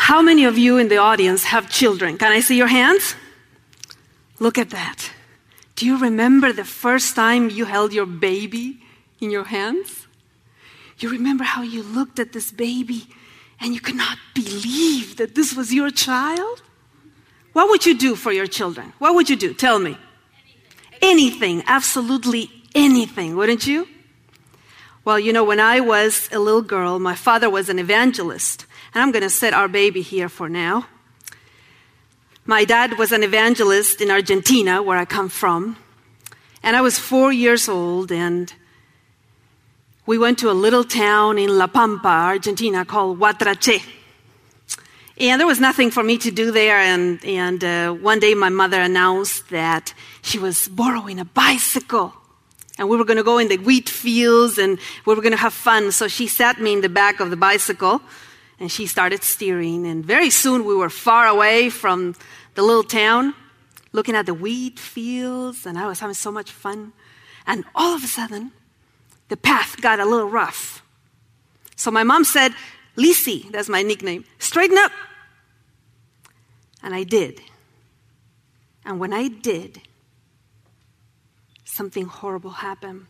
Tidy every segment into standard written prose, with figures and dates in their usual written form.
How many of you in the audience have children? Can I see your hands? Look at that. Do you remember the first time you held your baby in your hands? You remember how you looked at this baby and you could not believe that this was your child? What would you do for your children? What would you do? Tell me. Anything, absolutely anything, wouldn't you? Well, you know, when I was a little girl, my father was an evangelist. And I'm going to set our baby here for now. My dad was an evangelist in Argentina, where I come from. And I was 4 years old, and we went to a little town in La Pampa, Argentina, called Huatrache. And there was nothing for me to do there, and one day my mother announced that she was borrowing a bicycle. And we were going to go in the wheat fields, and we were going to have fun. So she sat me in the back of the bicycle, and she started steering. And very soon we were far away from the little town, looking at the wheat fields, and I was having so much fun. And all of a sudden, the path got a little rough. So my mom said, "Lisi," that's my nickname, "straighten up." And I did. And when I did, something horrible happened.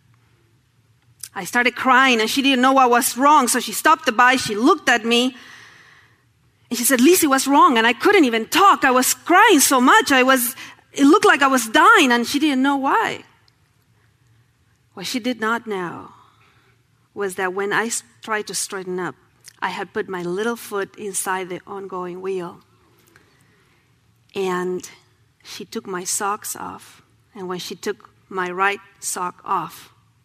I started crying, and she didn't know what was wrong, so she stopped the bike, she looked at me, and she said, "Lisi, what's wrong?" And I couldn't even talk. I was crying so much. It looked like I was dying, and she didn't know why. What she did not know was that when I tried to straighten up, I had put my little foot inside the ongoing wheel. And she took my socks off, and when she took my right sock off,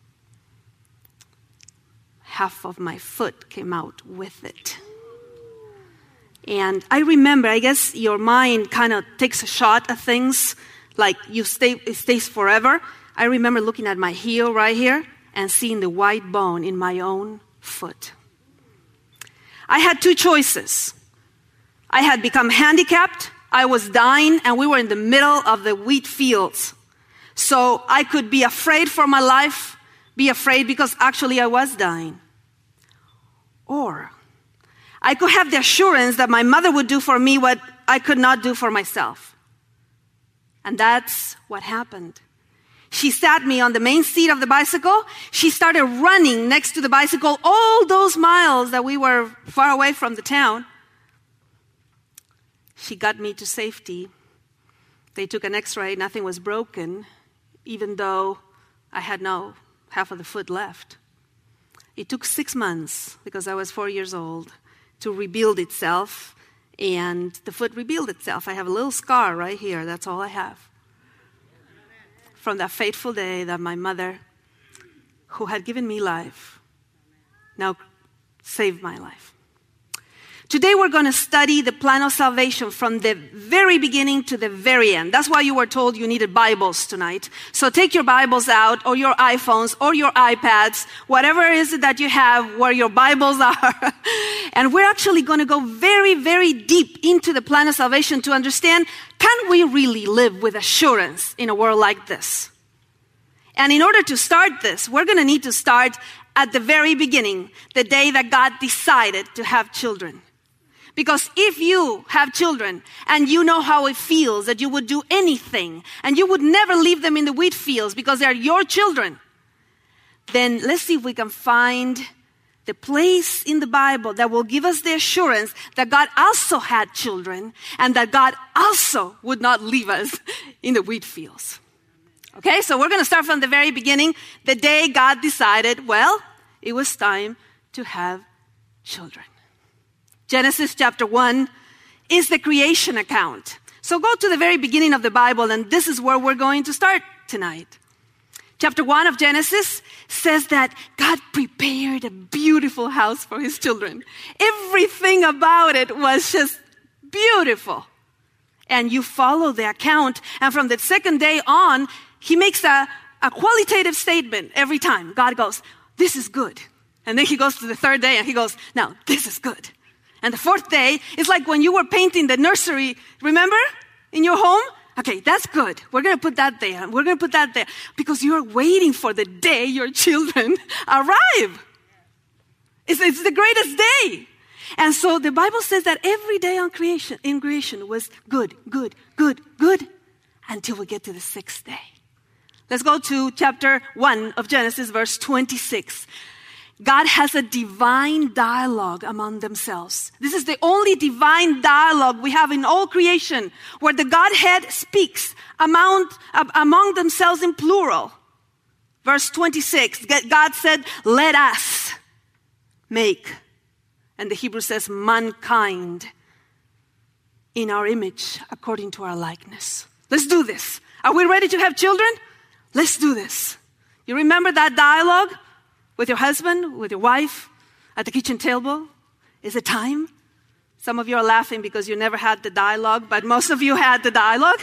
half of my foot came out with it. And I remember, I guess your mind kind of takes a shot at things, like it stays forever. I remember looking at my heel right here and seeing the white bone in my own foot. I had two choices. I had become handicapped, I was dying, and we were in the middle of the wheat fields. So I could be afraid for my life, be afraid because actually I was dying. Or I could have the assurance that my mother would do for me what I could not do for myself. And that's what happened. She sat me on the main seat of the bicycle. She started running next to the bicycle all those miles that we were far away from the town. She got me to safety. They took an x-ray. Nothing was broken, even though I had no half of the foot left. It took 6 months, because I was 4 years old, to rebuild itself, and the foot rebuilt itself. I have a little scar right here. That's all I have. From that fateful day that my mother, who had given me life, now saved my life. Today we're going to study the plan of salvation from the very beginning to the very end. That's why you were told you needed Bibles tonight. So take your Bibles out, or your iPhones, or your iPads, whatever it is that you have where your Bibles are. And we're actually going to go very, very deep into the plan of salvation to understand, can we really live with assurance in a world like this? And in order to start this, we're going to need to start at the very beginning, the day that God decided to have children. Because if you have children and you know how it feels that you would do anything and you would never leave them in the wheat fields because they're your children, then let's see if we can find the place in the Bible that will give us the assurance that God also had children and that God also would not leave us in the wheat fields. Okay, so we're going to start from the very beginning, the day God decided, well, it was time to have children. Genesis chapter 1 is the creation account. So go to the very beginning of the Bible, and this is where we're going to start tonight. Chapter 1 of Genesis says that God prepared a beautiful house for his children. Everything about it was just beautiful. And you follow the account, and from the second day on, he makes a qualitative statement every time. God goes, "This is good." And then he goes to the third day, and he goes, "Now, this is good." And the fourth day is like when you were painting the nursery, remember, in your home? Okay, that's good. We're going to put that there. We're going to put that there. Because you're waiting for the day your children arrive. It's the greatest day. And so the Bible says that every day in creation was good, good, good, good, until we get to the sixth day. Let's go to chapter 1 of Genesis, verse 26. God has a divine dialogue among themselves. This is the only divine dialogue we have in all creation, where the Godhead speaks among themselves in plural. Verse 26, God said, let us make, and the Hebrew says mankind, in our image, according to our likeness. Let's do this. Are we ready to have children? Let's do this. You remember that dialogue with your husband, with your wife, at the kitchen table? Is it time? Some of you are laughing because you never had the dialogue, but most of you had the dialogue.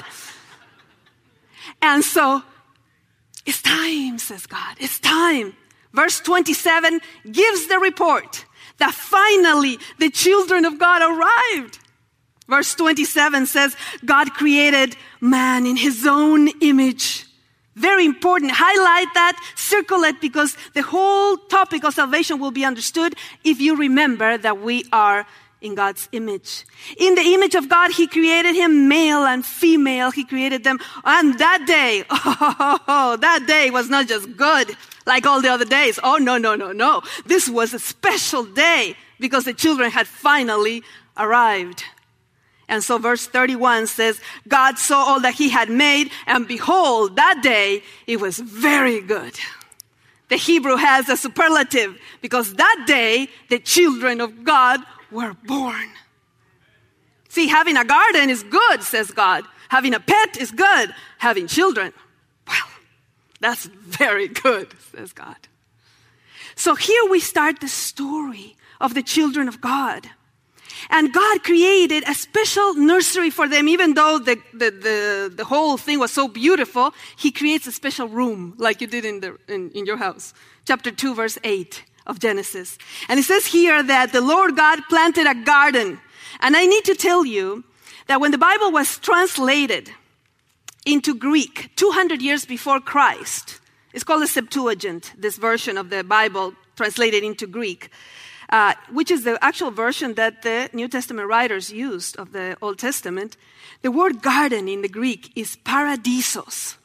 And so, it's time, says God. It's time. Verse 27 gives the report that finally the children of God arrived. Verse 27 says, God created man in his own image. Very important. Highlight that, circle it, because the whole topic of salvation will be understood if you remember that we are in God's image. In the image of God, he created him male and female. He created them. And that day, that day was not just good like all the other days. Oh, no. This was a special day because the children had finally arrived. And so verse 31 says, God saw all that he had made, and behold, that day it was very good. The Hebrew has a superlative because that day the children of God were born. See, having a garden is good, says God. Having a pet is good. Having children, well, that's very good, says God. So here we start the story of the children of God. And God created a special nursery for them. Even though the whole thing was so beautiful, he creates a special room like you did in your house. Chapter 2, verse 8 of Genesis. And it says here that the Lord God planted a garden. And I need to tell you that when the Bible was translated into Greek 200 years before Christ, it's called the Septuagint, this version of the Bible translated into Greek, which is the actual version that the New Testament writers used of the Old Testament. The word garden in the Greek is paradisos.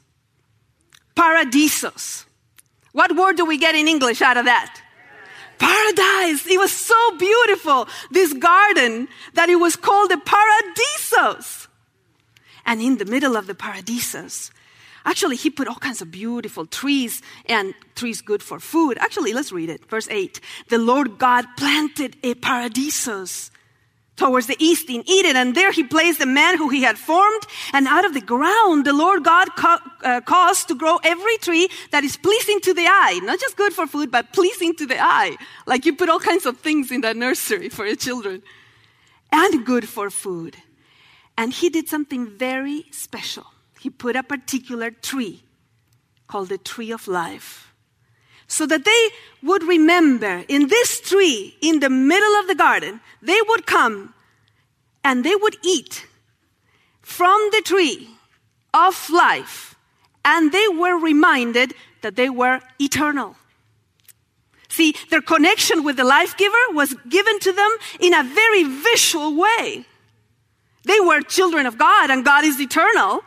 Paradisos. What word do we get in English out of that? Paradise. It was so beautiful, this garden, that it was called the paradisos. And in the middle of the paradisos, actually, he put all kinds of beautiful trees, and trees good for food. Actually, let's read it. Verse 8. The Lord God planted a paradisos towards the east in Eden, and there he placed the man who he had formed. And out of the ground, the Lord God caused to grow every tree that is pleasing to the eye. Not just good for food, but pleasing to the eye. Like you put all kinds of things in that nursery for your children. And good for food. And he did something very special. He put a particular tree called the tree of life, so that they would remember in this tree, in the middle of the garden, they would come and they would eat from the tree of life, and they were reminded that they were eternal. See, their connection with the life giver was given to them in a very visual way. They were children of God, and God is eternal.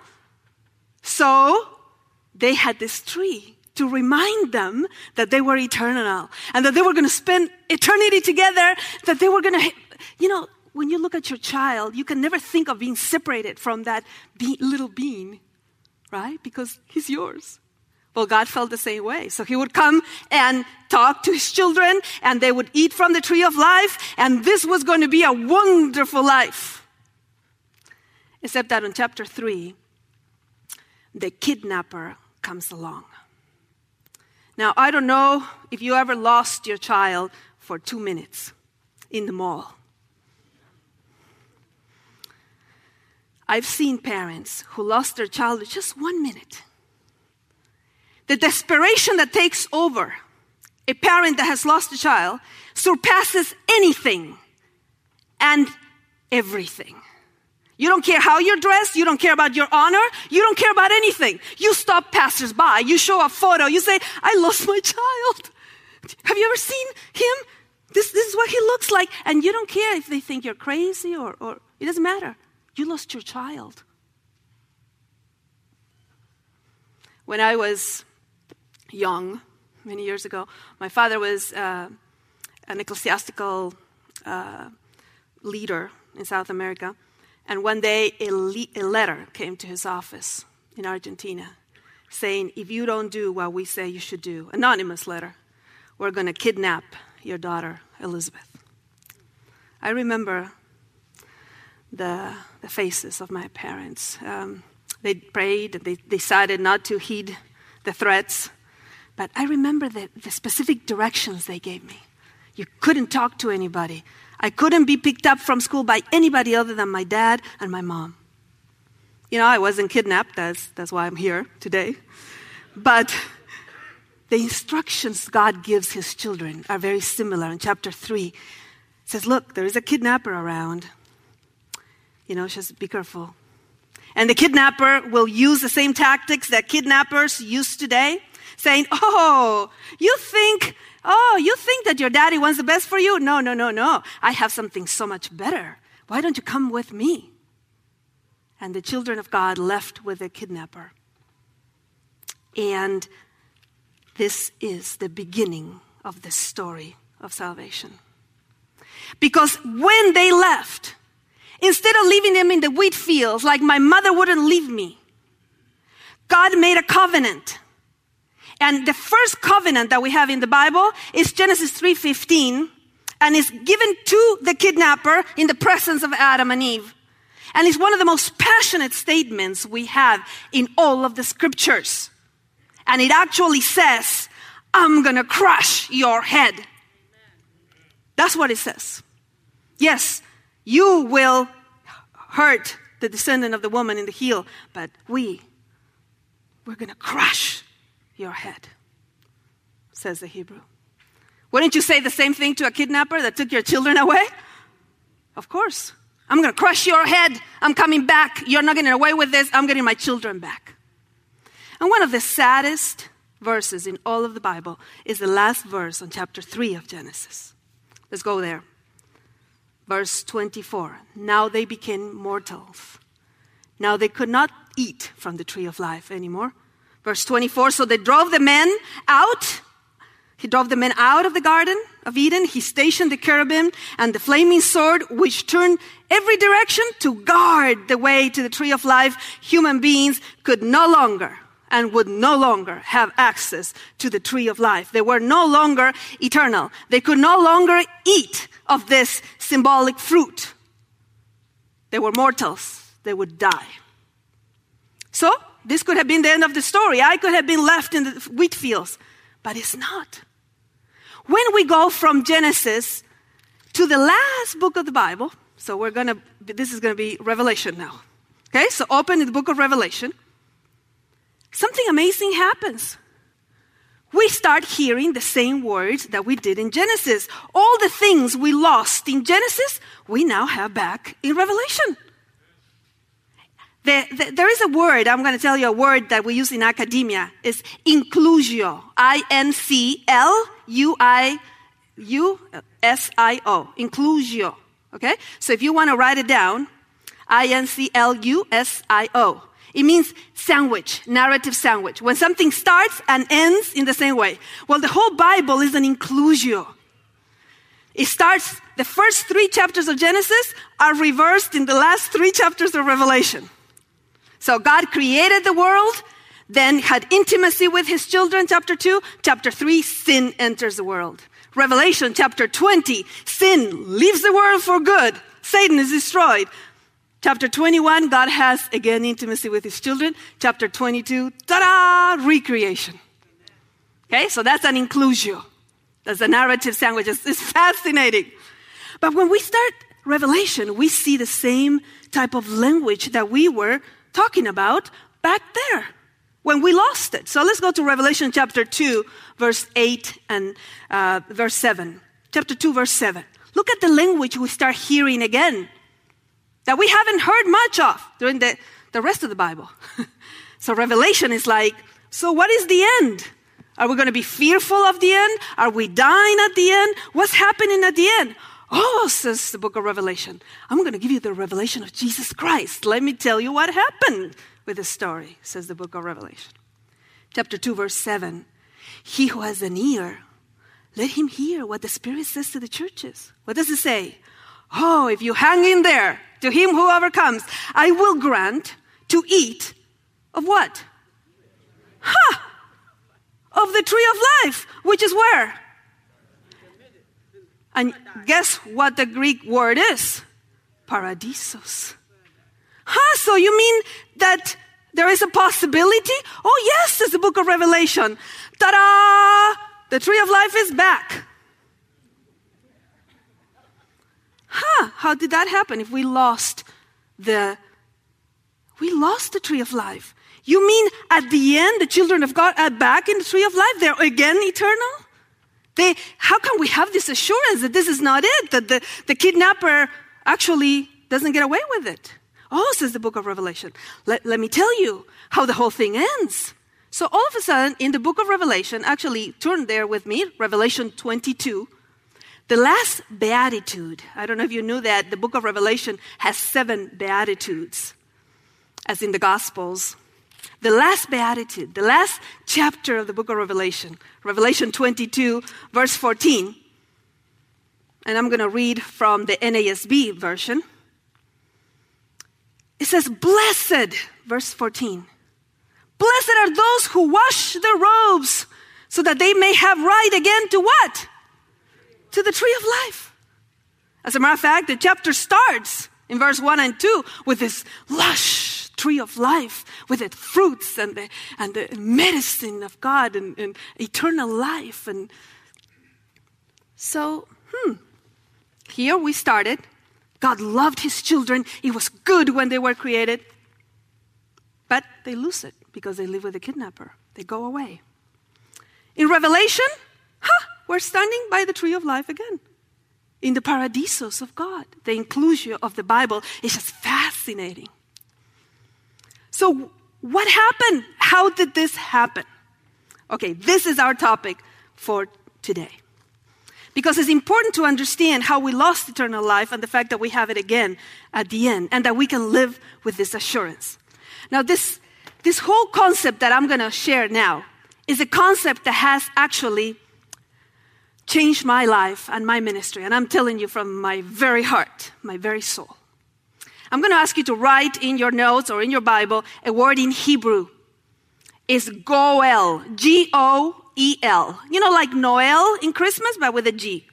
So they had this tree to remind them that they were eternal and that they were going to spend eternity together, that they were going to, when you look at your child, you can never think of being separated from that little being, right? Because he's yours. Well, God felt the same way. So he would come and talk to his children, and they would eat from the tree of life, and this was going to be a wonderful life. Except that in chapter 3, the kidnapper comes along. Now, I don't know if you ever lost your child for 2 minutes in the mall. I've seen parents who lost their child in just 1 minute. The desperation that takes over a parent that has lost a child surpasses anything and everything. You don't care how you're dressed. You don't care about your honor. You don't care about anything. You stop passersby. You show a photo. You say, I lost my child. Have you ever seen him? This is what he looks like. And you don't care if they think you're crazy or it doesn't matter. You lost your child. When I was young, many years ago, my father was an ecclesiastical leader in South America. And one day a letter came to his office in Argentina saying, if you don't do what we say you should do, anonymous letter, we're going to kidnap your daughter, Elizabeth. I remember the faces of my parents. They prayed, and they decided not to heed the threats. But I remember the specific directions they gave me. You couldn't talk to anybody. I couldn't be picked up from school by anybody other than my dad and my mom. You know, I wasn't kidnapped. That's why I'm here today. But the instructions God gives his children are very similar. In chapter 3, it says, look, there is a kidnapper around. You know, just be careful. And the kidnapper will use the same tactics that kidnappers use today, saying, you think that your daddy wants the best for you? No. I have something so much better. Why don't you come with me? And the children of God left with the kidnapper. And this is the beginning of the story of salvation. Because when they left, instead of leaving them in the wheat fields like my mother wouldn't leave me, God made a covenant. And the first covenant that we have in the Bible is Genesis 3:15, and is given to the kidnapper in the presence of Adam and Eve. And it's one of the most passionate statements we have in all of the scriptures. And it actually says, I'm going to crush your head. That's what it says. Yes, you will hurt the descendant of the woman in the heel, but we're going to crush your head, says the Hebrew. Wouldn't you say the same thing to a kidnapper that took your children away? Of course. I'm going to crush your head. I'm coming back. You're not getting away with this. I'm getting my children back. And one of the saddest verses in all of the Bible is the last verse on chapter 3 of Genesis. Let's go there. Verse 24. Now they became mortals. Now they could not eat from the tree of life anymore. Verse 24. So they drove the men out. He drove the men out of the Garden of Eden. He stationed the cherubim and the flaming sword, which turned every direction to guard the way to the tree of life. Human beings could no longer and would no longer have access to the tree of life. They were no longer eternal. They could no longer eat of this symbolic fruit. They were mortals. They would die. So, this could have been the end of the story. I could have been left in the wheat fields, but it's not. When we go from Genesis to the last book of the Bible, so this is going to be Revelation now. Okay, so open in the book of Revelation. Something amazing happens. We start hearing the same words that we did in Genesis. All the things we lost in Genesis, we now have back in Revelation. There is a word, I'm going to tell you a word that we use in academia. It's inclusio. I-N-C-L-U-I-U-S-I-O. Inclusio. Okay? So if you want to write it down, I-N-C-L-U-S-I-O. It means sandwich, narrative sandwich. When something starts and ends in the same way. Well, the whole Bible is an inclusio. It starts, the first 3 chapters of Genesis are reversed in the last 3 chapters of Revelation. So God created the world, then had intimacy with his children, chapter 2. Chapter 3, sin enters the world. Revelation, chapter 20, sin leaves the world for good. Satan is destroyed. Chapter 21, God has, again, intimacy with his children. Chapter 22, ta-da, recreation. Okay, so that's an inclusio. That's a narrative sandwich. It's fascinating. But when we start Revelation, we see the same type of language that we were talking about back there when we lost it. So let's go to Revelation chapter 2, verse 8 and verse 7. Chapter 2, verse 7. Look at the language we start hearing again that we haven't heard much of during the rest of the Bible. So Revelation is like, so what is the end? Are we going to be fearful of the end? Are we dying at the end? What's happening at the end? Oh, says the book of Revelation, I'm going to give you the revelation of Jesus Christ. Let me tell you what happened with this story, says the book of Revelation. Chapter 2, verse 7. He who has an ear, let him hear what the Spirit says to the churches. What does it say? Oh, if you hang in there, to him who overcomes, I will grant to eat of what? Of the tree of life, which is where? And guess what the Greek word is? Paradisos. So you mean that there is a possibility? Oh yes, says the book of Revelation. Ta-da! The tree of life is back. How did that happen if we lost the tree of life? You mean at the end, the children of God are back in the tree of life? They're again eternal? How can we have this assurance that this is not it? That the kidnapper actually doesn't get away with it? Oh, says the book of Revelation. Let me tell you how the whole thing ends. So all of a sudden, in the book of Revelation, actually turn there with me, Revelation 22, the last beatitude. I don't know if you knew that the book of Revelation has 7 beatitudes, as in the Gospels. The last beatitude, the last chapter of the book of Revelation, Revelation 22, verse 14. And I'm going to read from the NASB version. It says, blessed, verse 14. Blessed are those who wash their robes so that they may have right again to what? To the tree of life. As a matter of fact, the chapter starts in verse 1 and 2 with this lush tree of life, with its fruits and the medicine of God and eternal life. And so, here we started. God loved his children. It was good when they were created. But they lose it because they live with the kidnapper. They go away. In Revelation, we're standing by the tree of life again. In the paradisos of God. The inclusion of the Bible is just fascinating. So what happened? How did this happen? Okay, this is our topic for today. Because it's important to understand how we lost eternal life and the fact that we have it again at the end and that we can live with this assurance. Now, this whole concept that I'm going to share now is a concept that has actually changed my life and my ministry. And I'm telling you from my very heart, my very soul. I'm going to ask you to write in your notes or in your Bible a word in Hebrew. It's Goel, G-O-E-L. You know, like Noel in Christmas, but with a G.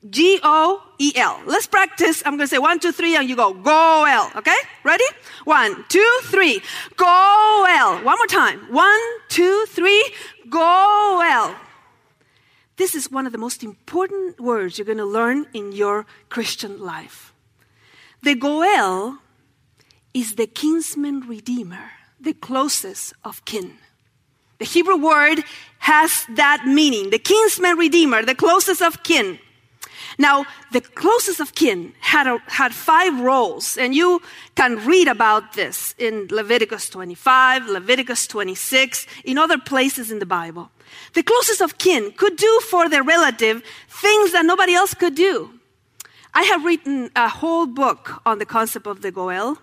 G-O-E-L. Let's practice. I'm going to say 1, 2, 3, and you go, Goel. Okay? Ready? 1, 2, 3. Goel. One more time. 1, 2, 3. Goel. This is one of the most important words you're going to learn in your Christian life. The Goel is the kinsman redeemer, the closest of kin. The Hebrew word has that meaning, the kinsman redeemer, the closest of kin. Now, the closest of kin had 5 roles, and you can read about this in Leviticus 25, Leviticus 26, in other places in the Bible. The closest of kin could do for their relative things that nobody else could do. I have written a whole book on the concept of the Goel.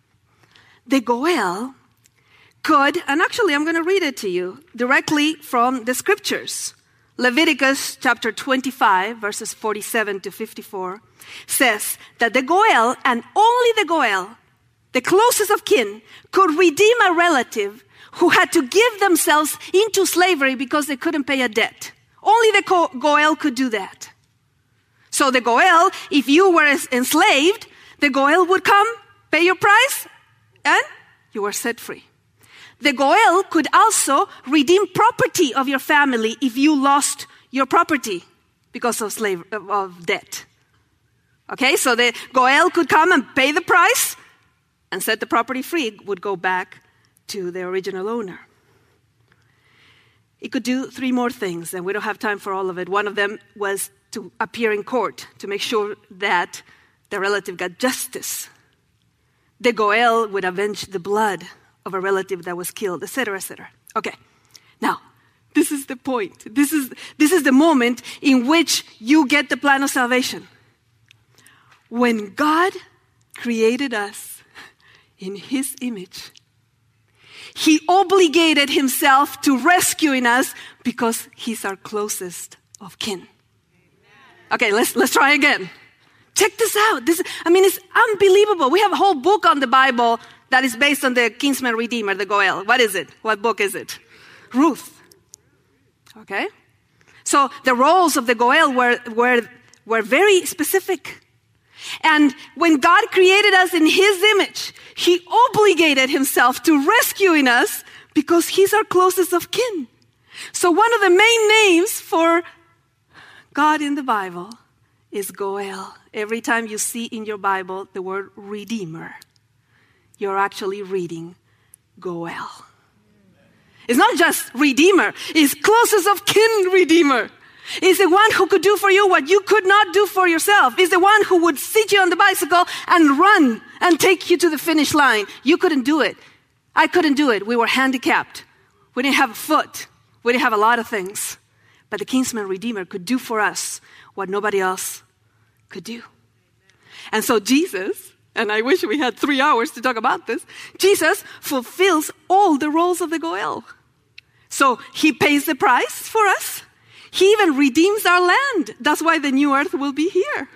The Goel could, and actually I'm going to read it to you directly from the scriptures. Leviticus chapter 25, verses 47 to 54, says that the Goel, and only the Goel, the closest of kin, could redeem a relative who had to give themselves into slavery because they couldn't pay a debt. Only the Goel could do that. So the Goel, if you were enslaved, the Goel would come, pay your price, and you were set free. The Goel could also redeem property of your family if you lost your property because of debt. Okay, so the Goel could come and pay the price and set the property free. It would go back to the original owner. It could do 3 more things, and we don't have time for all of it. One of them was to appear in court to make sure that the relative got justice. The Goel would avenge the blood of a relative that was killed, etc., etc. Okay, now, This is the point. This is the moment in which you get the plan of salvation. When God created us in his image, he obligated himself to rescuing us because he's our closest of kin. Okay, let's try again. Check this out. It's unbelievable. We have a whole book on the Bible that is based on the kinsman redeemer, the Goel. What is it? What book is it? Ruth. Okay? So the roles of the Goel were very specific. And when God created us in his image, he obligated himself to rescuing us because he's our closest of kin. So one of the main names for God in the Bible is Goel. Every time you see in your Bible the word redeemer, you're actually reading Goel. It's not just redeemer, it's closest of kin redeemer. It's the one who could do for you what you could not do for yourself. It's the one who would sit you on the bicycle and run and take you to the finish line. You couldn't do it. I couldn't do it. We were handicapped. We didn't have a foot. We didn't have a lot of things. But the kinsman redeemer could do for us what nobody else could do. And so Jesus, and I wish we had 3 hours to talk about this, Jesus fulfills all the roles of the Goel. So he pays the price for us. He even redeems our land. That's why the new earth will be here.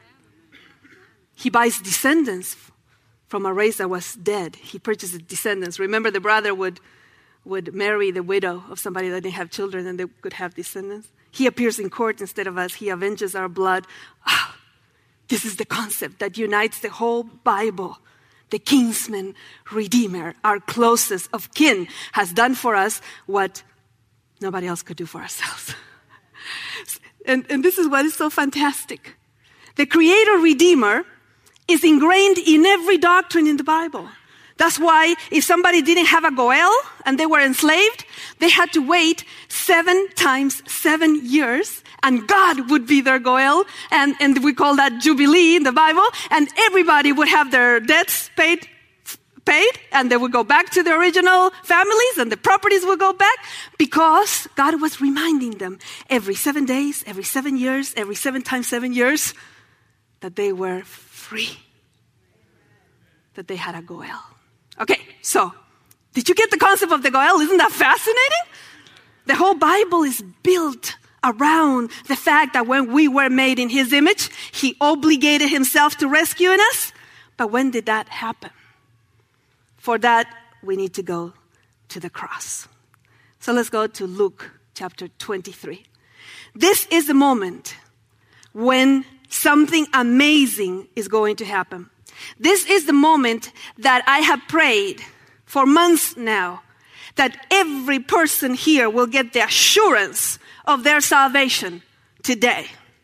He buys descendants from a race that was dead. He purchases descendants. Remember, the brother would marry the widow of somebody that didn't have children and they could have descendants. He appears in court instead of us. He avenges our blood. This is the concept that unites the whole Bible. The kinsman redeemer, our closest of kin, has done for us what nobody else could do for ourselves. And this is what is so fantastic. The creator redeemer is ingrained in every doctrine in the Bible. That's why if somebody didn't have a Goel and they were enslaved, they had to wait 7 times 7 years, and God would be their Goel, and we call that Jubilee in the Bible, and everybody would have their debts paid, and they would go back to the original families, and the properties would go back, because God was reminding them every 7 days, every 7 years, every 7 times 7 years, that they were free, that they had a Goel. Okay, so did you get the concept of the Goel? Isn't that fascinating? The whole Bible is built around the fact that when we were made in his image, he obligated himself to rescuing us. But when did that happen? For that, we need to go to the cross. So let's go to Luke chapter 23. This is the moment when something amazing is going to happen. This is the moment that I have prayed for months now, that every person here will get the assurance of their salvation today.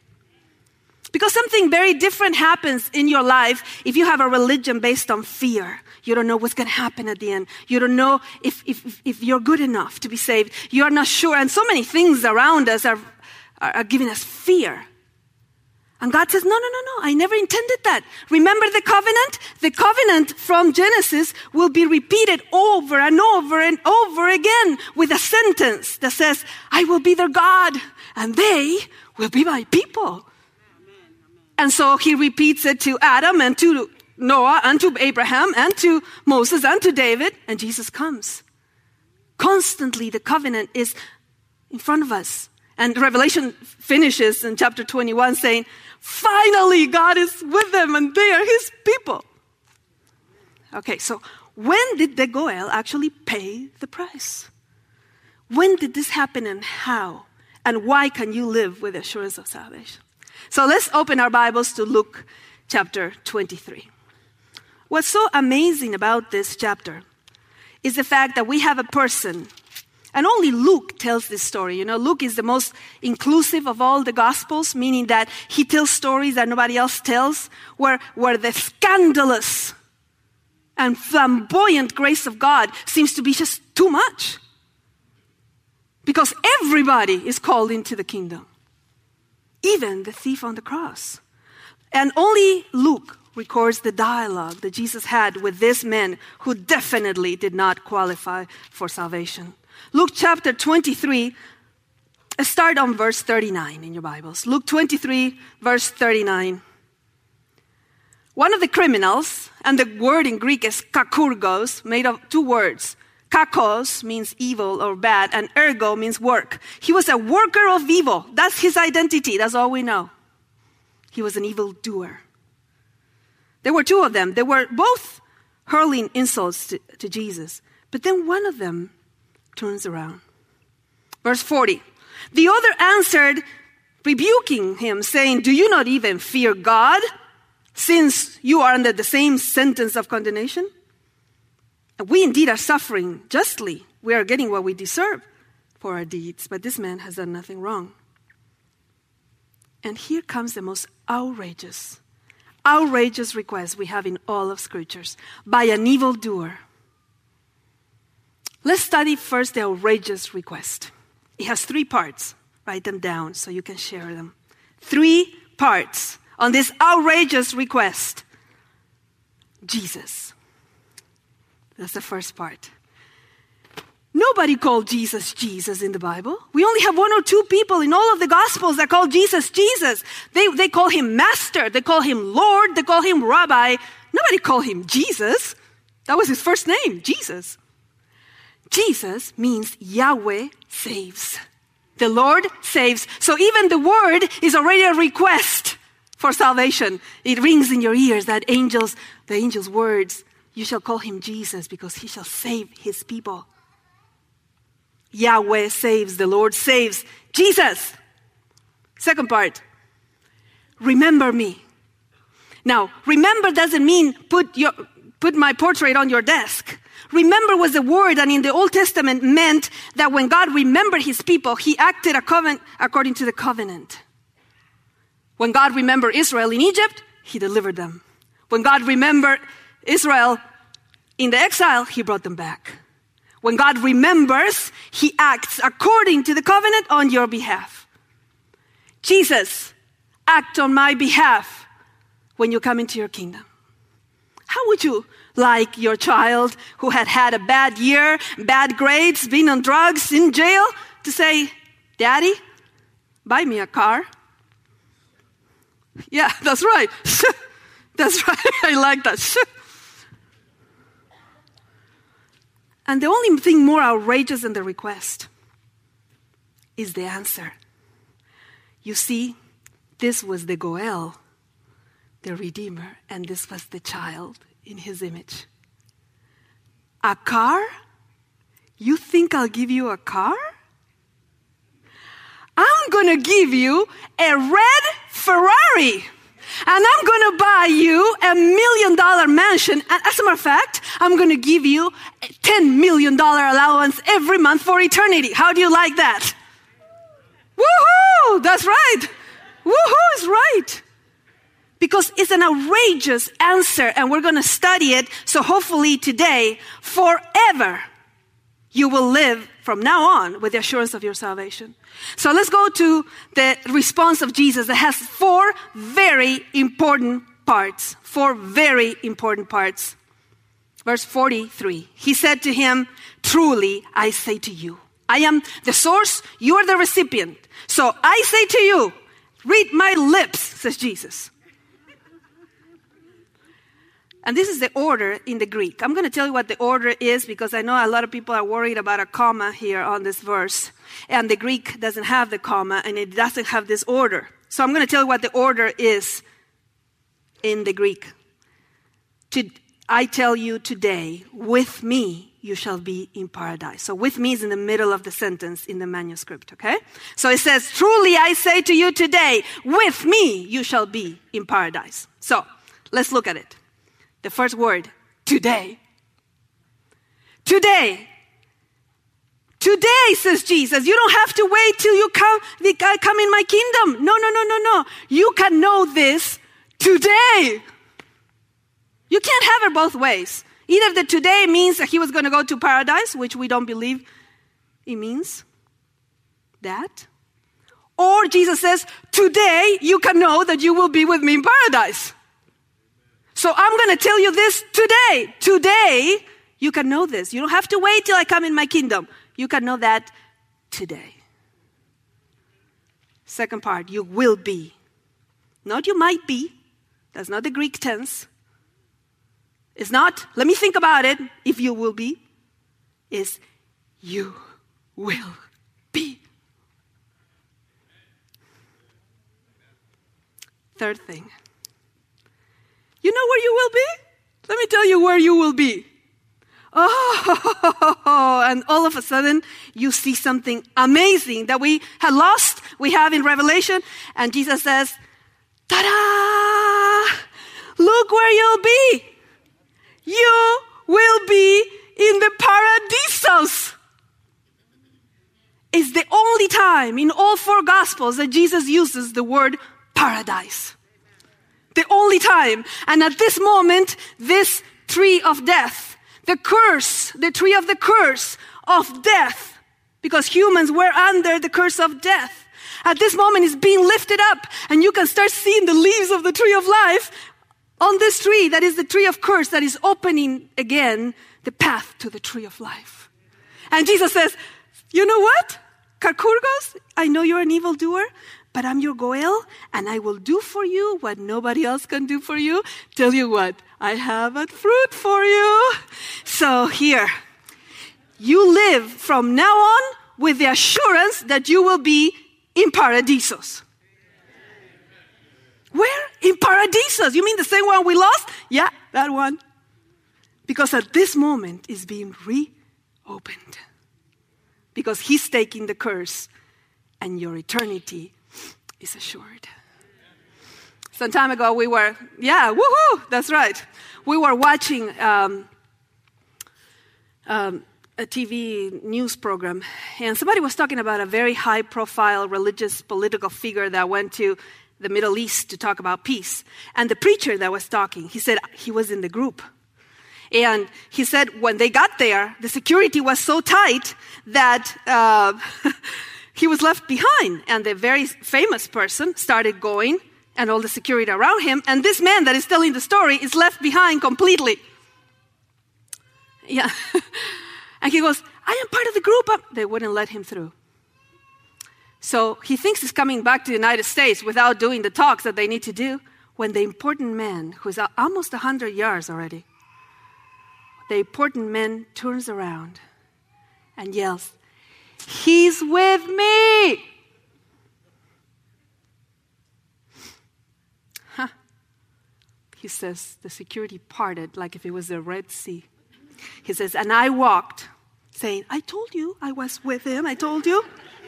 Because something very different happens in your life if you have a religion based on fear. You don't know what's going to happen at the end. You don't know if you're good enough to be saved. You are not sure. And so many things around us are giving us fear. And God says, no, I never intended that. Remember the covenant? The covenant from Genesis will be repeated over and over and over again with a sentence that says, I will be their God and they will be my people. And so he repeats it to Adam and to Noah and to Abraham and to Moses and to David, and Jesus comes. Constantly the covenant is in front of us. And Revelation finishes in chapter 21 saying, finally God is with them and they are his people. Okay, so when did the Goel actually pay the price? When did this happen and how? And why can you live with assurance of salvation? So let's open our Bibles to Luke chapter 23. What's so amazing about this chapter is the fact that we have a person, and only Luke tells this story. You know, Luke is the most inclusive of all the Gospels, meaning that he tells stories that nobody else tells, where the scandalous and flamboyant grace of God seems to be just too much. Because everybody is called into the kingdom. Even the thief on the cross. And only Luke records the dialogue that Jesus had with this man who definitely did not qualify for salvation. Luke chapter 23, start on verse 39 in your Bibles. Luke 23, verse 39. One of the criminals, and the word in Greek is kakurgos, made of two words. Kakos means evil or bad, and ergo means work. He was a worker of evil. That's his identity. That's all we know. He was an evildoer. There were two of them. They were both hurling insults to Jesus. But then one of them turns around. Verse 40. The other answered, rebuking him, saying, do you not even fear God, since you are under the same sentence of condemnation? We indeed are suffering justly. We are getting what we deserve for our deeds. But this man has done nothing wrong. And here comes the most outrageous request we have in all of Scriptures by an evildoer. Let's study first the outrageous request. It has 3 parts. Write them down so you can share them. 3 parts on this outrageous request. Jesus. That's the first part. Nobody called Jesus Jesus in the Bible. We only have 1 or 2 people in all of the Gospels that call Jesus Jesus. They call him Master. They call him Lord. They call him Rabbi. Nobody called him Jesus. That was his first name, Jesus. Jesus means Yahweh saves. The Lord saves. So even the word is already a request for salvation. It rings in your ears, the angel's words. You shall call him Jesus because he shall save his people. Yahweh saves, the Lord saves. Jesus. Second part. Remember me. Now, remember doesn't mean put my portrait on your desk. Remember was a word, and in the Old Testament meant that when God remembered his people, he acted according to the covenant. When God remembered Israel in Egypt, he delivered them. When God remembered Israel in the exile, he brought them back. When God remembers, he acts according to the covenant on your behalf. Jesus, act on my behalf when you come into your kingdom. How would you like your child who had a bad year, bad grades, been on drugs, in jail, to say, Daddy, buy me a car? Yeah, that's right. That's right. I like that. And the only thing more outrageous than the request is the answer. You see, this was the Goel, the Redeemer, and this was the child in his image. A car? You think I'll give you a car? I'm going to give you a red Ferrari. And I'm going to buy you $1 million mansion. And as a matter of fact, I'm going to give you a $10 million allowance every month for eternity. How do you like that? Woohoo! That's right. Woohoo is right. Because it's an outrageous answer, and we're going to study it. So hopefully today, forever, you will live from now on with the assurance of your salvation. So let's go to the response of Jesus that has 4 very important parts. 4 very important parts. Verse 43. He said to him, truly I say to you, I am the source, you are the recipient. So I say to you, read my lips, says Jesus. And this is the order in the Greek. I'm going to tell you what the order is because I know a lot of people are worried about a comma here on this verse. And the Greek doesn't have the comma and it doesn't have this order. So I'm going to tell you what the order is in the Greek. I tell you today, with me you shall be in paradise. So with me is in the middle of the sentence in the manuscript, okay? So it says, truly I say to you today, with me you shall be in paradise. So let's look at it. The first word, today. Today. Today, says Jesus. You don't have to wait till you come in my kingdom. No. You can know this today. You can't have it both ways. Either the today means that he was going to go to paradise, which we don't believe it means that. Or Jesus says, today you can know that you will be with me in paradise. So I'm going to tell you this today. Today, you can know this. You don't have to wait till I come in my kingdom. You can know that today. Second part, you will be. Not you might be. That's not the Greek tense. It's not, let me think about it, if you will be. It's you will be. Third thing. You know where you will be? Let me tell you where you will be. Oh, and all of a sudden, you see something amazing that we had lost, we have in Revelation, and Jesus says, ta-da! Look where you'll be. You will be in the paradisos. It's the only time in all 4 Gospels that Jesus uses the word paradise. The only time. And at this moment, this tree of death, the curse, the tree of the curse of death, because humans were under the curse of death, at this moment is being lifted up, and you can start seeing the leaves of the tree of life on this tree that is the tree of curse that is opening again the path to the tree of life. And Jesus says, you know what? Karkurgos, I know you're an evildoer, but I'm your Goel, and I will do for you what nobody else can do for you. Tell you what, I have a fruit for you. So here, you live from now on with the assurance that you will be in paradisos. Where? In paradisos. You mean the same one we lost? Yeah, that one. Because at this moment is being reopened. Because he's taking the curse and your eternity is assured. Some time ago we were, woohoo, that's right. We were watching a TV news program, and somebody was talking about a very high-profile religious political figure that went to the Middle East to talk about peace. And the preacher that was talking, he said he was in the group. And he said when they got there, the security was so tight that he was left behind. And the very famous person started going, and all the security around him. And this man that is telling the story is left behind completely. Yeah. And he goes, I am part of the group. They wouldn't let him through. So he thinks he's coming back to the United States without doing the talks that they need to do, when the important man, who's almost 100 yards already, the important man turns around and yells, he's with me. Huh. He says the security parted like if it was the Red Sea. He says, and I walked, saying, I told you I was with him, I told you.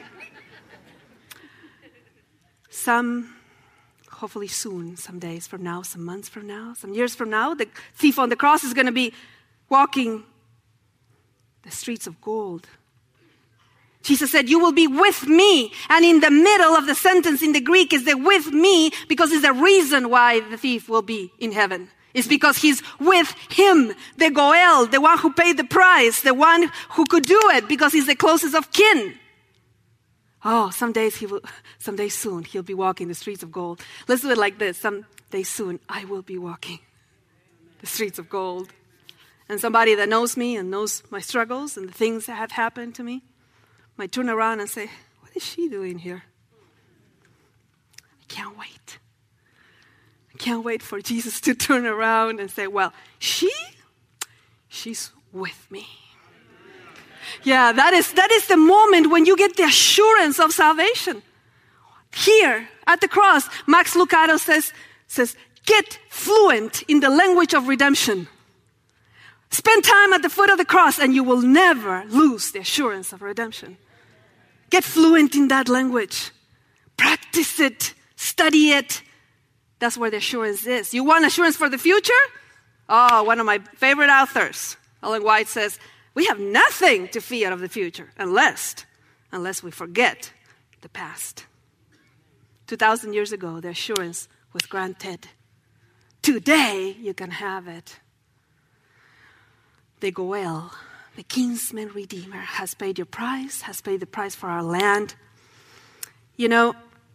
Hopefully soon, some days from now, some months from now, some years from now, the thief on the cross is going to be walking the streets of gold. Jesus said, you will be with me. And in the middle of the sentence in the Greek is the with me, because it's the reason why the thief will be in heaven. It's because he's with him, the Goel, the one who paid the price, the one who could do it, because he's the closest of kin. Oh, someday soon he'll be walking the streets of gold. Let's do it like this. Someday soon I will be walking the streets of gold. And somebody that knows me and knows my struggles and the things that have happened to me might turn around and say, what is she doing here? I can't wait. I can't wait for Jesus to turn around and say, well, she's with me. Yeah, that is the moment when you get the assurance of salvation. Here at the cross, Max Lucado says, get fluent in the language of redemption. Spend time at the foot of the cross and you will never lose the assurance of redemption. Get fluent in that language. Practice it. Study it. That's where the assurance is. You want assurance for the future? Oh, one of my favorite authors, Ellen White, says, we have nothing to fear of the future unless we forget the past. 2,000 years ago, the assurance was granted. Today, you can have it. The Goel, the kinsman redeemer, has paid your price, has paid the price for our land. You know,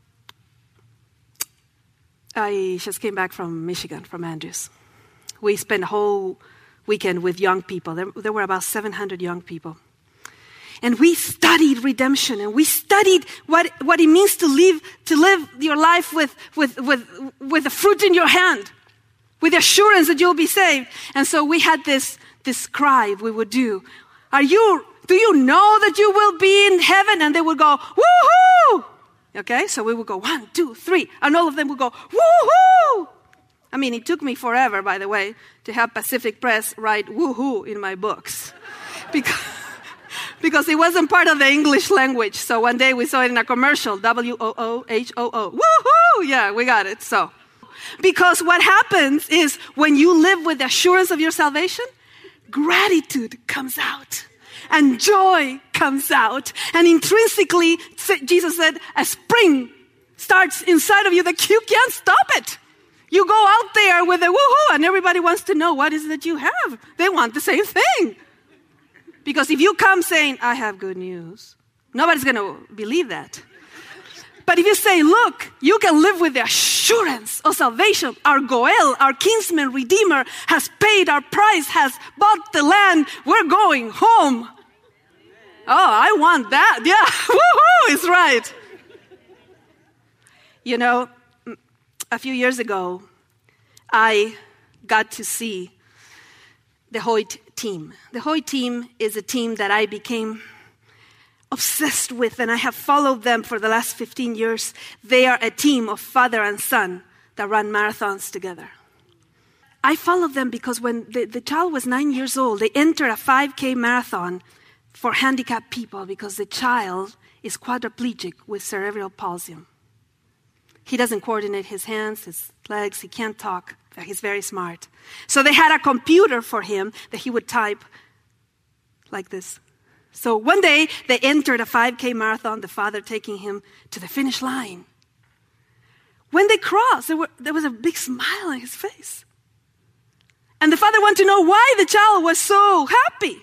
I just came back from Michigan, from Andrews. We spent a whole weekend with young people. There were about 700 young people. And we studied redemption, and we studied what it means to live your life with the fruit in your hand, with the assurance that you'll be saved. And so we had this cry we would do. Do you know that you will be in heaven? And they would go, woohoo! Okay, so we would go 1, 2, 3, and all of them would go, woohoo! I mean, it took me forever, by the way, to have Pacific Press write woohoo in my books. Because it wasn't part of the English language. So one day we saw it in a commercial, WOOHOO. Woohoo! Yeah, we got it. So, because what happens is when you live with the assurance of your salvation, gratitude comes out. And joy comes out. And intrinsically, Jesus said, a spring starts inside of you that you can't stop it. You go out there with a woohoo, and everybody wants to know what is it that you have. They want the same thing. Because if you come saying, I have good news, nobody's going to believe that. But if you say, look, you can live with the assurance of salvation. Our Goel, our kinsman redeemer, has paid our price, has bought the land. We're going home. Oh, I want that. Yeah, woohoo is right. You know, a few years ago, I got to see the Hoyt team. The Hoyt team is a team that I became obsessed with, and I have followed them for the last 15 years. They are a team of father and son that run marathons together. I followed them because when the child was 9 years old, they entered a 5K marathon for handicapped people because the child is quadriplegic with cerebral palsy. He doesn't coordinate his hands, his legs, he can't talk, but he's very smart. So they had a computer for him that he would type like this. So one day they entered a 5K marathon, the father taking him to the finish line. When they crossed, there was a big smile on his face. And the father wanted to know why the child was so happy.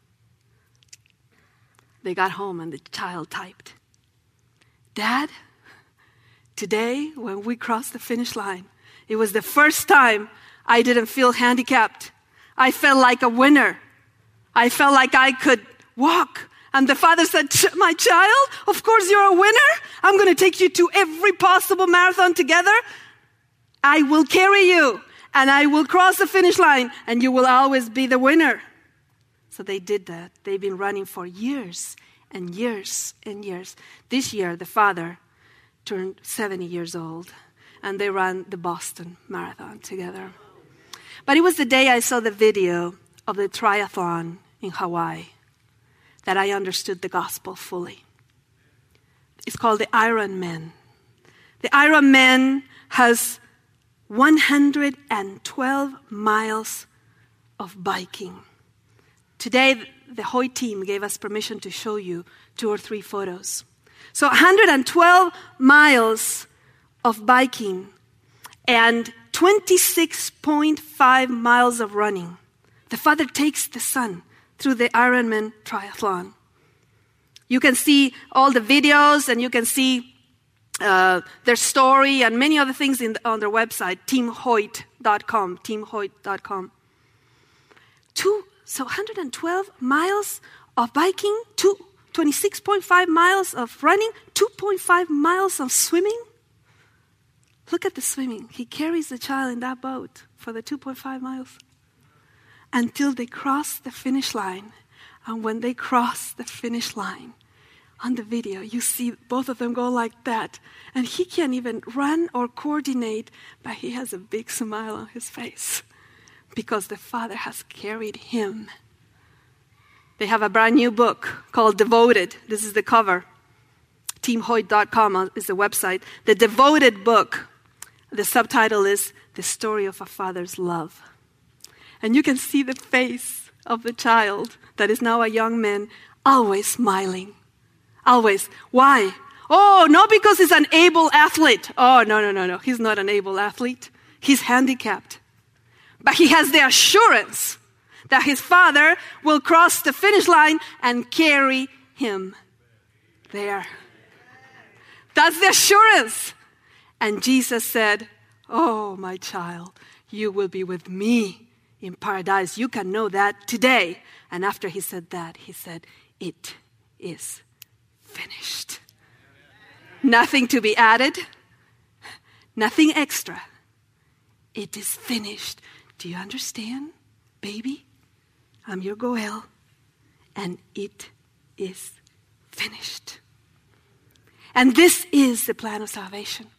They got home and the child typed, Dad, today when we crossed the finish line, it was the first time I didn't feel handicapped. I felt like a winner. I felt like I could walk. And the father said, my child, of course you're a winner. I'm going to take you to every possible marathon together. I will carry you and I will cross the finish line and you will always be the winner. So they did that. They've been running for years and years and years. This year, the father turned 70 years old and they ran the Boston Marathon together. But it was the day I saw the video of the triathlon in Hawaii that I understood the gospel fully. It's called the Ironman. The Ironman has 112 miles of biking. Today, the Hoyt team gave us permission to show you 2 or 3 photos. So 112 miles of biking and 26.5 miles of running. The father takes the son through the Ironman triathlon. You can see all the videos and you can see their story and many other things on their website, teamhoyt.com, teamhoyt.com. So 112 miles of biking, 26.5 miles of running, 2.5 miles of swimming. Look at the swimming. He carries the child in that boat for the 2.5 miles until they cross the finish line. And when they cross the finish line, on the video, you see both of them go like that. And he can't even run or coordinate, but he has a big smile on his face because the Father has carried him. They have a brand new book called Devoted. This is the cover. teamhoyt.com is the website. The Devoted book, the subtitle is The Story of a Father's Love. And you can see the face of the child that is now a young man, always smiling. Always. Why? Oh, not because he's an able athlete. Oh, no. He's not an able athlete. He's handicapped. But he has the assurance that his father will cross the finish line and carry him there. That's the assurance. And Jesus said, oh, my child, you will be with me in paradise. You can know that today. And after he said that, he said, it is finished. Nothing to be added, nothing extra. It is finished. Do you understand, baby? I'm your Goel, and it is finished. And this is the plan of salvation.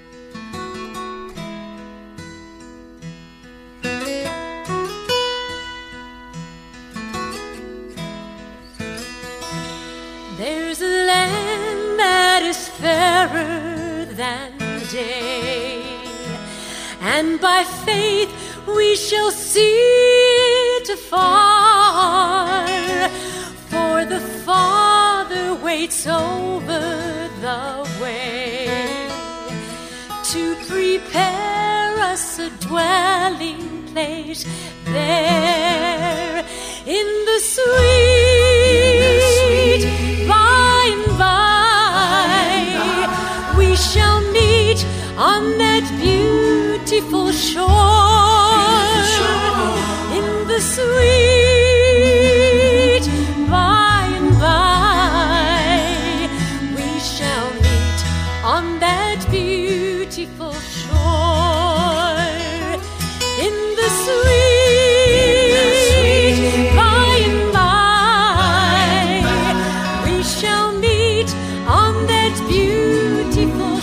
There's a land that is fairer than day, and by faith we shall see it afar. For the Father waits over the way to prepare us a dwelling place there in the sweet by and by. We shall meet on that beautiful shore in the sweet by and by. We shall meet on that beautiful shore in the sweet by and by. We shall meet on that beautiful